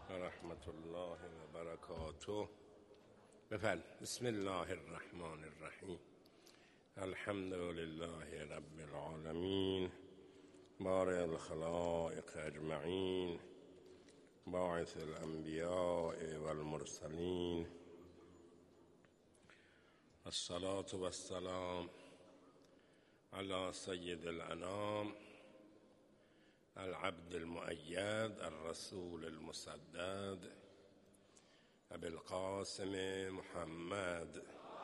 ورحمة الله وبركاته. بفعل بسم الله الرحمن الرحیم. الحمد لله رب العالمين بارئ الخلائق اجمعین باعث الانبیاء والمرسلین الصلاة والسلام على سید الانام العبد المؤید الرسول المسدد ابي القاسم محمد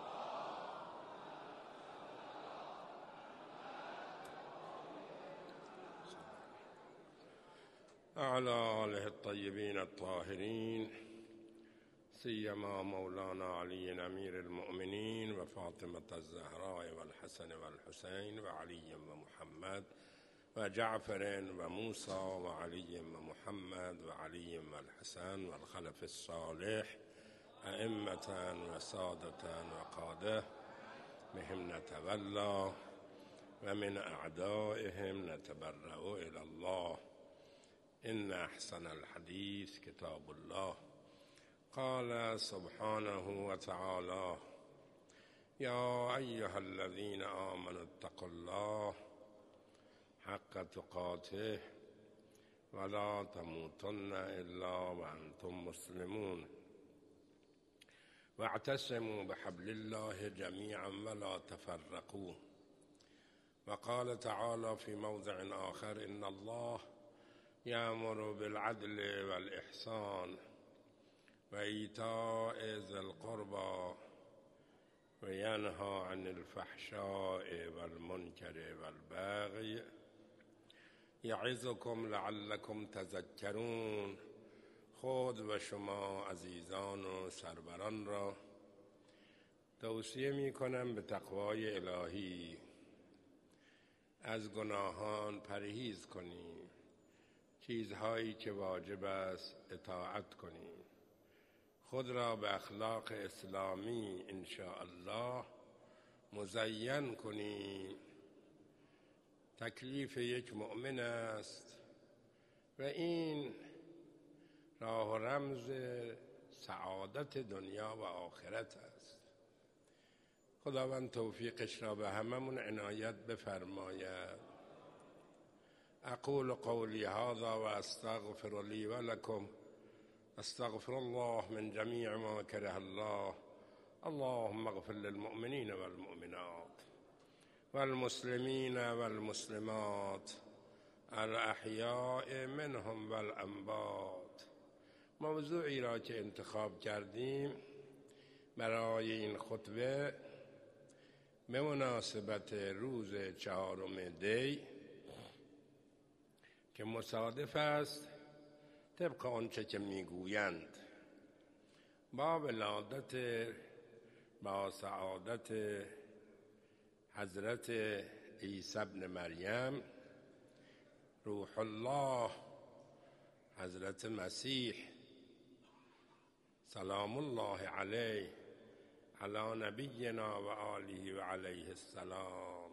وعلى آله الطيبين الطاهرين سيما مولانا علي أمير المؤمنين وفاطمة الزهراء والحسن والحسين وعلي ومحمد وجعفر وموسى وعلي ومحمد وعلي والحسن والخلف الصالح أئمة وسادة وقادة بهم نتولى ومن أعدائهم نتبرأ إلى الله. إن أحسن الحديث كتاب الله. قال سبحانه وتعالى يا أيها الذين آمنوا اتقوا الله حق تقاته ولا تموتن إلا وأنتم مسلمون واعتصموا بحبل الله جميعا ولا تفرقوا. وقال تعالى في موضع آخر إن الله يأمر بالعدل والإحسان وإيتاء ذي القربى وينهى عن الفحشاء والمنكر والبغي يعظكم لعلكم تذكرون. خود و شما عزیزان و سروران را توصیه می کنم به تقوای الهی. از گناهان پرهیز کنیم، چیزهایی که واجب است اطاعت کنیم، خود را به اخلاق اسلامی انشاءالله مزین کنیم. تکلیف یک مؤمن است و این راه و رمز سعادت دنیا و آخرت است. خداوند توفیقش را به هممون عنایت بفرماید. اقول قولی هذا و استغفر لی و لکم. استغفر الله من جمیع ما کره الله. اللهم اغفر للمؤمنین والمؤمنات والمسلمین والمسلمات الاحیاء منهم والاموات. موضوعی را که انتخاب کردیم برای این خطبه به مناسبت روز 4 دی که مصادف است طبق آنچه که میگویند با ولادت با سعادت حضرت عیسی ابن مریم روح الله حضرت مسیح سلام الله علیه علی نبینا و آله و علیه السلام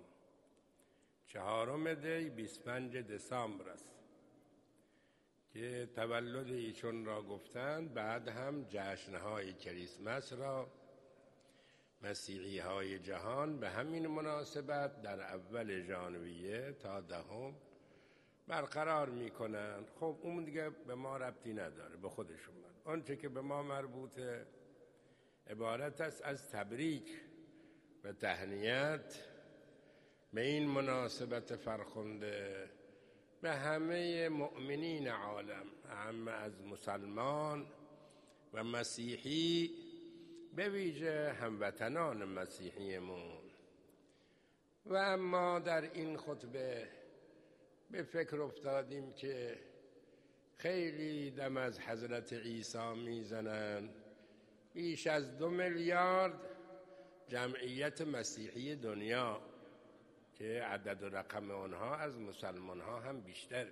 4 دی 25 دسامبر است که تولد ایشون را گفتند. بعد هم جشنهای کریسمس را مسیحی های جهان به همین مناسبت در اول ژانویه تا 10 برقرار میکنند. خب اون دیگه به ما ربطی نداره، به خودشون. آنچه که به ما مربوطه عبارت است از تبریک و تهنیت به این مناسبت فرخنده به همه مؤمنین عالم، همه از مسلمان و مسیحی، به ویژه هموطنان مسیحیمون. و اما در این خطبه به فکر افتادیم که خیلی دم از حضرت عیسی میزنن. بیش از 2 میلیارد جمعیت مسیحی دنیا که عدد و رقم آنها از مسلمان ها هم بیشتر،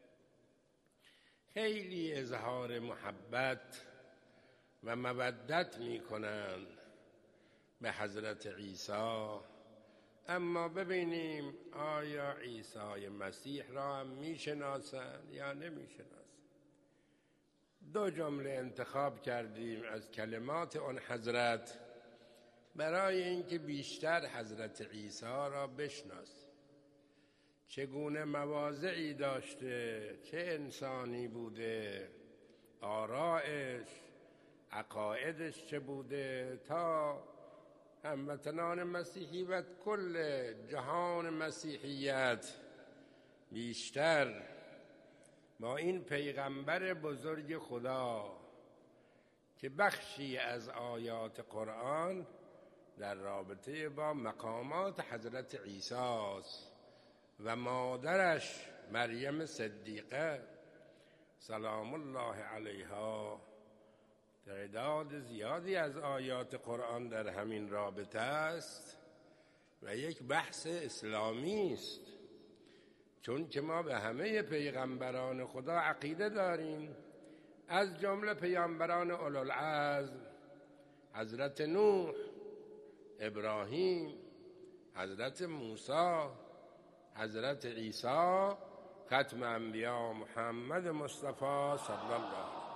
خیلی اظهار محبت و مودت می کنند به حضرت عیسی. اما ببینیم آیا عیسی مسیح را هم می شناسند یا نمی شناسند. 2 جمله انتخاب کردیم از کلمات آن حضرت برای اینکه بیشتر حضرت عیسی را بشناسیم. چگونه مواضعی داشته، چه انسانی بوده، آرائش، عقایدش چه بوده، تا هموطنان مسیحی و کل جهان مسیحیت بیشتر با این پیغمبر بزرگ خدا که بخشی از آیات قرآن در رابطه با مقامات حضرت عیسی است و مادرش مریم صدیقه سلام الله علیها، تعداد زیادی از آیات قرآن در همین رابطه است و یک بحث اسلامی است، چون که ما به همه پیغمبران خدا عقیده داریم، از جمله پیامبران اولوالعزم، حضرت نوح، ابراهیم، حضرت موسی، حضرت عیسی، ختم انبیا محمد مصطفی صلی الله علیه وسلم.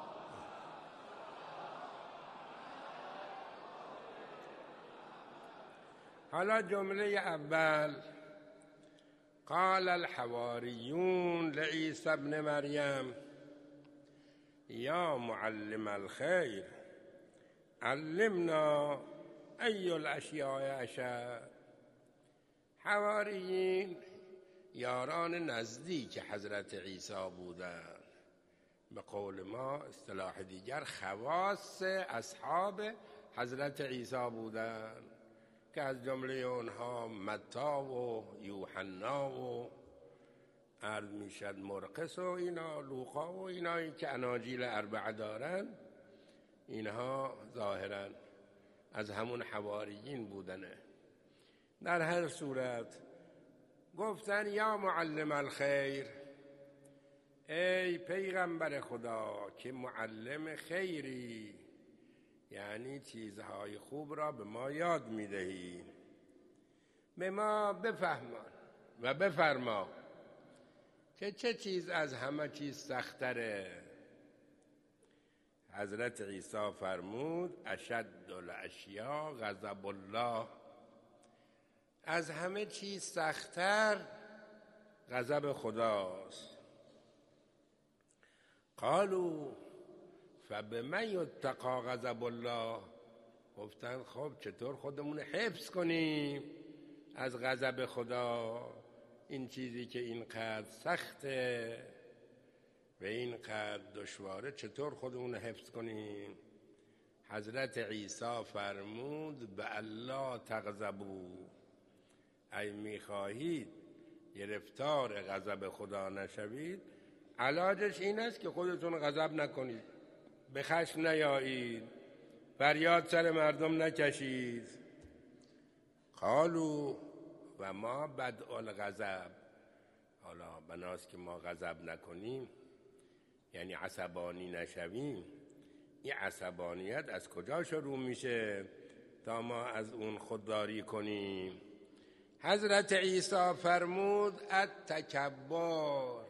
حالا جمله اول، قال الحواریون لعیسی ابن مریم یا معلم الخیر علمنا ای الاشیاء اشد. حواریین یاران نزدیک حضرت عیسی بودند، به قول ما اصطلاح دیگر خواص اصحاب حضرت عیسی بودند که از جمله اونها متی و یوحنا و عرض میشد مرقس و اینا، لوقا و اینایی که اناجیل 4 دارن، اینها ظاهرا از همون حواریین بودنه. در هر صورت گفتن یا معلم الخیر، ای پیغمبر خدا که معلم خیری، یعنی چیزهای خوب را به ما یاد میدهی، به ما بفهمان و بفرما که چه چیز از همه چیز سختره. حضرت عیسی فرمود اشد الاشیاء غضب الله، از همه چیز سخت‌تر غضب خداست. قالوا فبما یتقی غضب الله، گفتن خب چطور خودمون حفظ کنیم از غضب خدا؟ این چیزی که اینقدر سخته و اینقدر دشواره چطور خودمون حفظ کنیم؟ حضرت عیسی فرمود به الله تغضبوا، ای میخواهید گرفتار غضب خدا نشوید، علاجش این است که خودتون غضب نکنید، به خشم نیایید، فریاد سر مردم نکشید. قالوا و ما بدء الغضب، حالا بناست که ما غضب نکنیم یعنی عصبانی نشویم. این عصبانیت از کجا شروع میشه تا ما از اون خودداری کنیم؟ حضرت عیسی فرمود التکبر،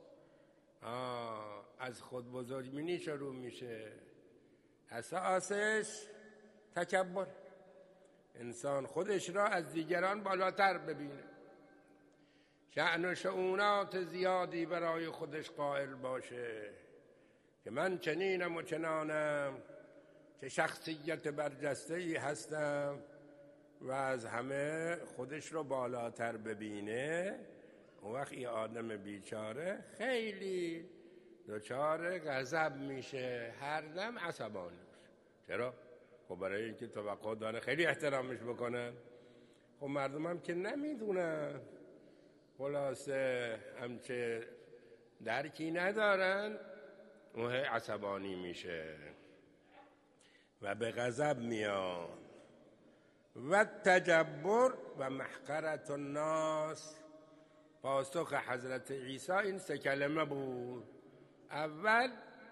از خود بزرگبینی شروع میشه، اساسش تکبر، انسان خودش را از دیگران بالاتر ببینه، شأن و شؤونات زیادی برای خودش قائل باشه که من چنینم و چنانم، که شخصیت برجسته‌ای هستم و از همه خودش رو بالاتر ببینه. اون وقت این آدم بیچاره خیلی دچار غضب میشه، هر دم عصبانی میشه. چرا؟ خب برای اینکه توقع داره خیلی احترامش بکنن. خب مردم هم که نمیدونن، خلاصه همچه درکی ندارن، اون عصبانی میشه و به غضب میاد. و تجبر و محقرت الناس، پاسخ حضرت عیسی این 3 کلمه بود. اول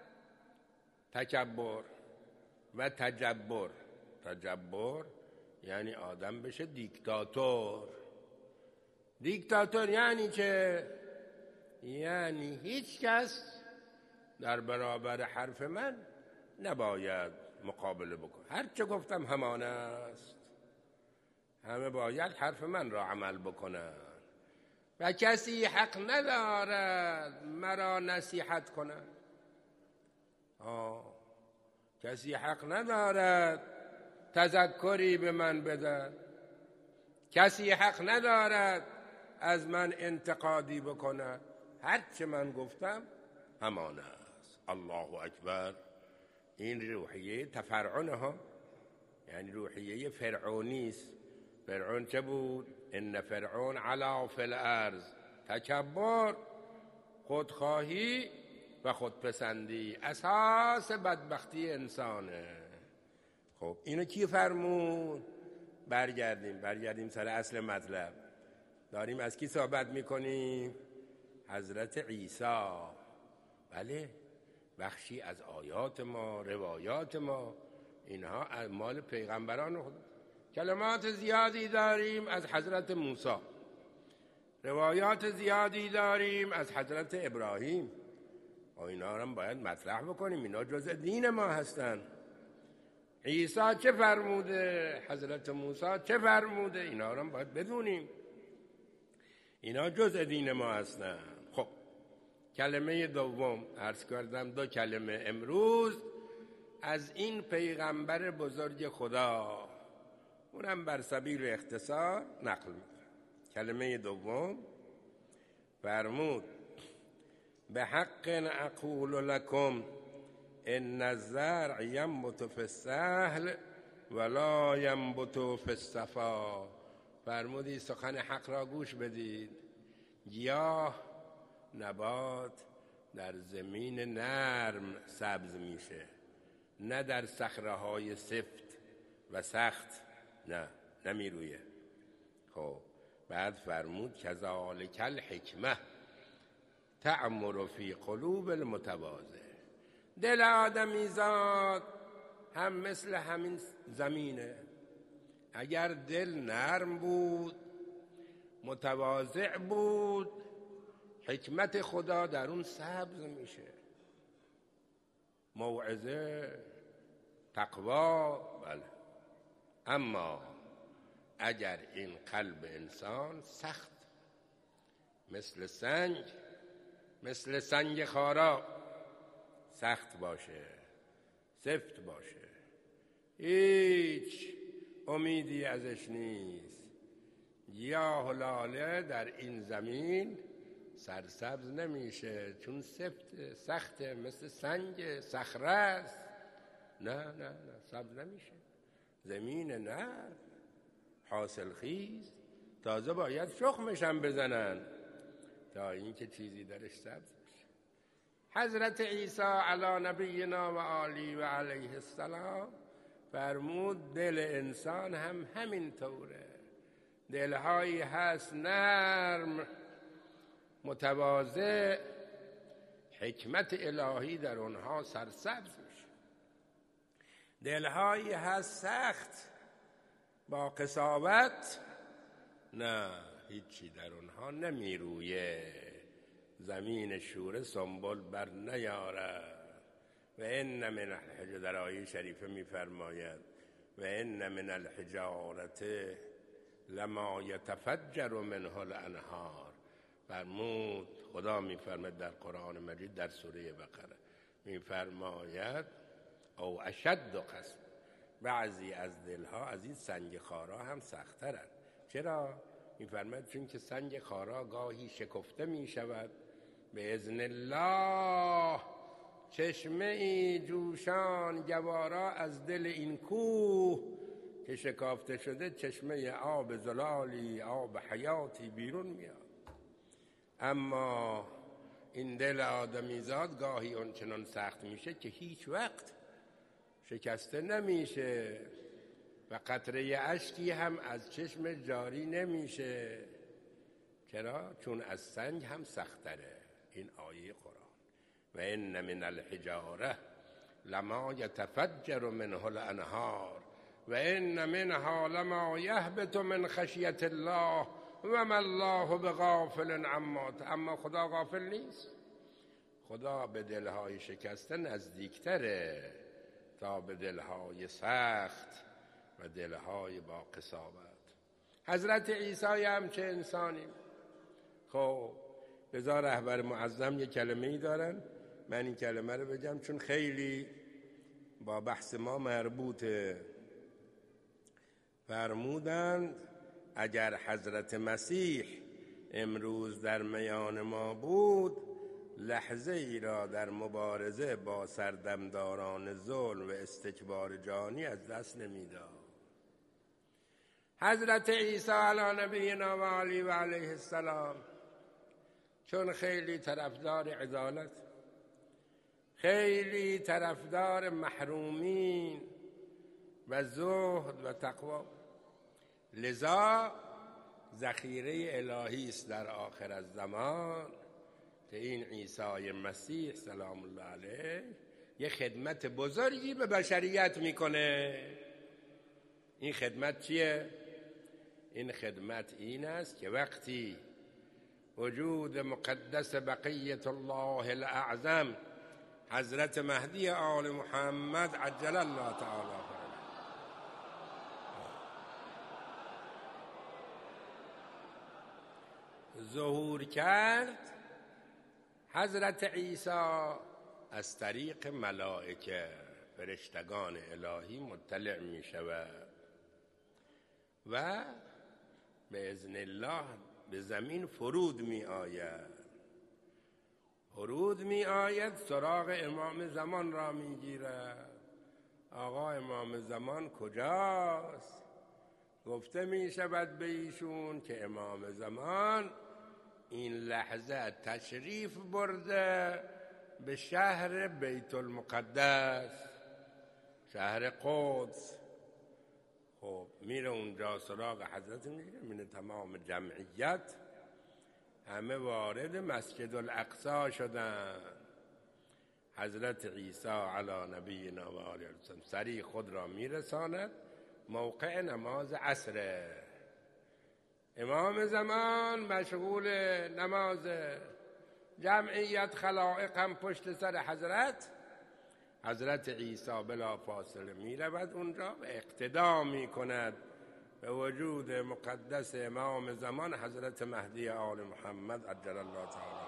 تکبر و تجبر. تجبر یعنی آدم بشه دیکتاتور. دیکتاتور یعنی چه؟ یعنی هیچ کس در برابر حرف من نباید مقابله بکن. هر چه گفتم همان است. همه باید حرف من را عمل بکنند و کسی حق ندارد مرا نصیحت کند. کسی حق ندارد تذکری به من بدهد. کسی حق ندارد از من انتقادی بکند. هر چه من گفتم همان است. الله اکبر. این روحیه تفرعنه ها، یعنی روحیه فرعونی است. فرعون چه بود؟ ان فرعون علا فی الارض، تکبر، خودخواهی و خودپسندی اساس بدبختی انسانه. خب اینو کی فرمود؟ برگردیم سر اصل مطلب. داریم از کی صحبت میکنیم؟ حضرت عیسی. بله، بخشی از آیات ما، روایات ما، اینها مال پیغمبران خدا. کلمات زیادی داریم از حضرت موسی، روایات زیادی داریم از حضرت ابراهیم. اینا هم باید مطرح بکنیم، اینا جزء دین ما هستن. عیسی چه فرموده؟ حضرت موسی چه فرموده؟ اینا هم باید بدونیم، اینا جزء دین ما هستن. خب کلمه دوم عرض کردم، 2 کلمه امروز از این پیغمبر بزرگ خدا، اونم بر سبیل اختصار نقل میکنم. کلمه دوم فرمود به حق اقول لكم ان الزرع ینبت فی السهل ولا ینبت فی الصفا. فرمودی سخن حق را گوش بدید. گیاه، نبات در زمین نرم سبز میشه، نه در صخره‌های سفت و سخت، نه نمیرویه. خب بعد فرمود کذالک الحکمه تعمر فی قلوب المتواضع. دل آدمیزاد هم مثل همین زمینه. اگر دل نرم بود، متواضع بود، حکمت خدا در اون سبز میشه. موعظه، تقوا، بله. اما اگر این قلب انسان سخت، مثل سنگ خارا سخت باشه، سفت باشه، هیچ امیدی ازش نیست، گیاه و لاله در این زمین سرسبز نمیشه، چون سخته، مثل سنگ صخره است. نه سبز نمیشه. زمین نرم، حاصل خیز، تازه باید شخمش هم بزنن تا اینکه چیزی درش سبز بشه. حضرت عیسی علی نبینا و آله و علیه السلام فرمود دل انسان هم همین طوره. دلهایی هست نرم، متواضع، حکمت الهی در اونها سرسبز میشه. دلهایی هست سخت، با قساوت، نه هیچی در اونها نمیرویه. زمین شوره سنبل بر نیارد. و ان من الحجارة، در آیه شریفه میفرماید و ان من الحجارة لما یتفجر منه الانهار. فرمود خدا میفرماید در قرآن مجید در سوره بقره، میفرماید او اشد قسوة، بعضی از دلها از این سنگ خارا هم سخت‌ترند. چرا؟ میفرماید چون که سنگ خارا گاهی شکفته میشود، به اذن الله چشمه ای جوشان گوارا از دل این کوه که شکافته شده، چشمه آب زلالی، آب حیاتی بیرون میاد. اما این دل آدمیزاد گاهی اونچنان سخت میشه که هیچ وقت شکسته نمیشه و قطره اشکی هم از چشم جاری نمیشه. چرا؟ چون از سنگ هم سختره. این آیه قرآن. و ان من الحجاره لما یتفجر منه الانهار و ان منها لما یهبط من خشیت الله و ما الله بغافل عما. اما خدا غافل نیست. خدا به دلهای شکسته نزدیکتره تا به دلهای سخت و دلهای با قساوت. حضرت عیسی هم چه انسانی. خب رضا رهبر معظم یه کلمه‌ای دارن، من این کلمه رو بگم چون خیلی با بحث ما مربوطه. فرمودند اگر حضرت مسیح امروز در میان ما بود، لحظه ای را در مبارزه با سردمداران ظلم و استکبار جانی از دست نمیداد. حضرت عیسی علی نبینا و علیه و علیه السلام چون خیلی طرفدار عدالت، خیلی طرفدار محرومین و زهد و تقوا، لذا ذخیره الهی است در آخر الزمان که این عیسی مسیح سلام الله علیه یه خدمت بزرگی به بشریت میکنه. این خدمت چیه؟ این خدمت این است که وقتی وجود مقدس بقیت الله الاعظم حضرت مهدی آل محمد عجل الله تعالی ظهور کرد، حضرت عیسی از طریق ملائکه فرشتگان الهی مطلع می شود و به اذن الله به زمین فرود می آید سراغ امام زمان را می گیرد. آقا امام زمان کجاست؟ گفته می شود به ایشون که امام زمان این لحظه تشریف برده به شهر بیت المقدس، شهر قدس. خب میره اونجا سراغ حضرت میگیره، میره تمام جمعیت همه وارد مسجد الاقصی شدن. حضرت عیسی علی نبینا و آله السلام سریع خود را میرساند موقع نماز عصر. امام زمان مشغول نماز، جمعیت خلائق هم پشت سر حضرت عیسی بلا فاصله می رود اونجا و اقتدا می کند به وجود مقدس امام زمان حضرت مهدی آل محمد عجل الله تعالی.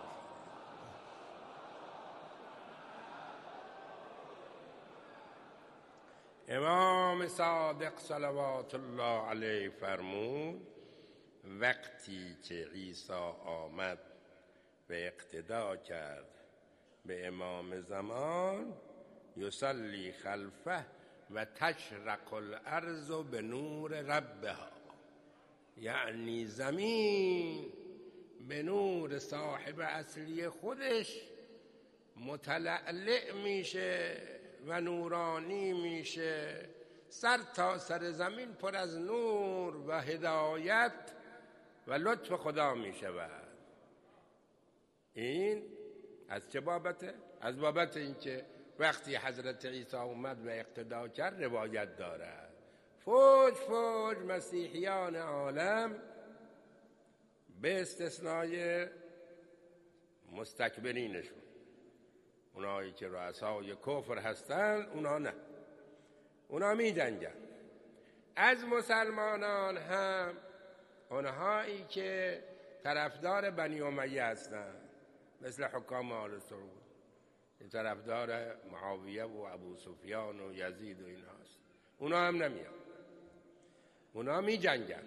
امام صادق صلوات الله علیه فرمود وقتی که عیسی آمد و اقتدا کرد به امام زمان، یصلی خلفه و تشرق الارض به نور ربها، یعنی زمین به نور صاحب اصلی خودش متلألئ میشه و نورانی میشه. سر تا سر زمین پر از نور و هدایت و لطف خدا میشود. این از چه بابته؟ از بابت اینکه وقتی حضرت عیسی اومد و اقتدا کرد روایت دارد فوج مسیحیان عالم به استثنای مستکبرینشون، اونایی که رؤسای کفر هستن، اونا نه، اونا می جنگن. از مسلمانان هم اونهایی که طرفدار بنی امیه هستن مثل حکام آل سعود، طرفدار معاویه و ابو سفیان و یزید و این هاست، اونا هم نمیان، اونا می جنگن.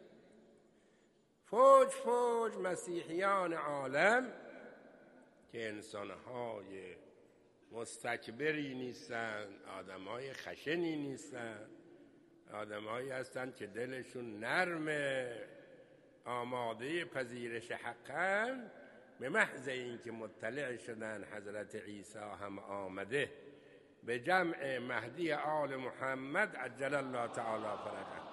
فوج مسیحیان عالم که انسانهای مستکبری نیستن، آدمهای خشنی نیستن، آدمهایی هستن که دلشون نرمه، آماده پذیرش حقن. به محض اینکه مطلع شدن حضرت عیسی هم آمده به جمع مهدی آل محمد عجل الله تعالی فرجه،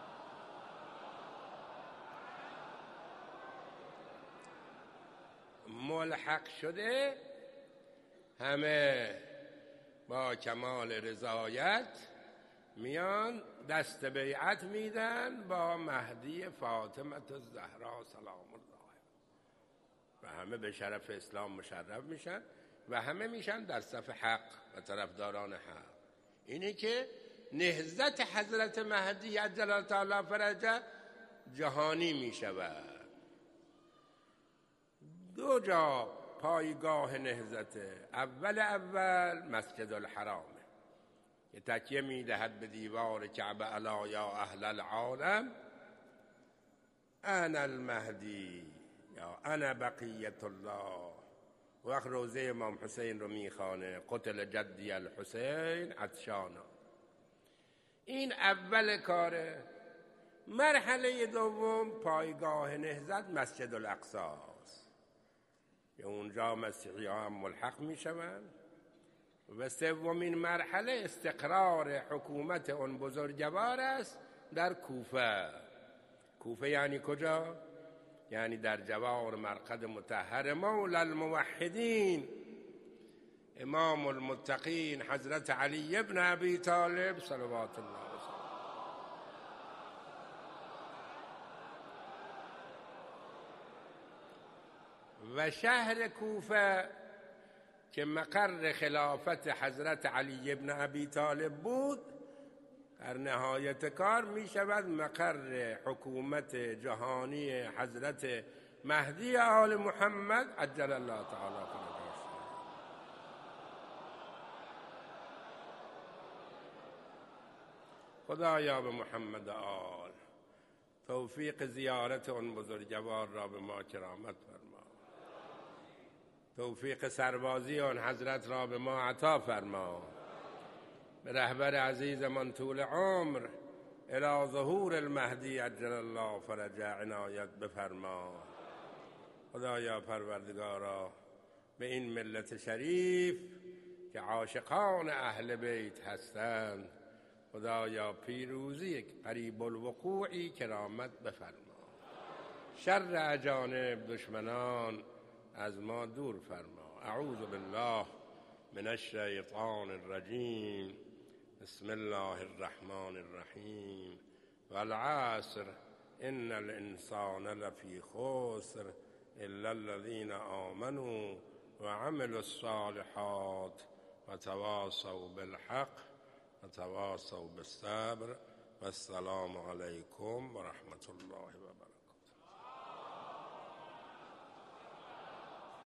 ملحق شده، همه با کمال رضایت میان دست بیعت میدن با مهدی فاطمه الزهرا سلام الله و همه به شرف اسلام مشرف میشن و همه میشن در صف حق و طرفداران حق. اینی که نهضت حضرت مهدی عجل الله تعالی فرجه جهانی میشود. دو جا پایگاه نهضت، اول مسجد الحرامه که تکیه میدهد به دیوار کعبه الا یا اهل العالم انا المهدی یا انا بقیت الله. وقت روزه امام حسین رو میخوانه قتل جدی الحسین عطشانا. این اول کاره. مرحله دوم پایگاه نهضت مسجد الاقصی است که اونجا مسیحی ها هم ملحق میشوند. و سومین مرحله استقرار حکومت اون بزرگوار است در کوفه. کوفه یعنی کجا؟ یعنی در جوار مرقد مطهر مولا الموحدین امام المتقین حضرت علی ابن ابی طالب صلوات الله وسلم. و شهر کوفه که مقر خلافت حضرت علی ابن ابی طالب بود، در نهایت کار می شود مقر حکومت جهانی حضرت مهدی آل محمد عجل الله تعالی فرجه. خدایا به محمد آل توفیق زیارت اون بزرگوار را به ما کرامت فرما، توفیق سربازی اون حضرت را به ما عطا فرما، به رهبر عزیزمان طول عمر الی ظهور المهدی عجل الله فرجه عنایت بفرما. خدایا پروردگارا به این ملت شریف که عاشقان اهل بیت هستند، خدایا پیروزی قریب الوقوعی کرامت بفرما، شر اجانب دشمنان از ما دور فرما. اعوذ بالله من الشیطان الرجیم. بسم الله الرحمن الرحیم. والعصر ان الانسان لفی خسر الا الذين آمنوا وعملوا الصالحات وتواصوا بالحق وتواصوا بالصبر. والسلام علیکم ورحمة الله وبرکاته.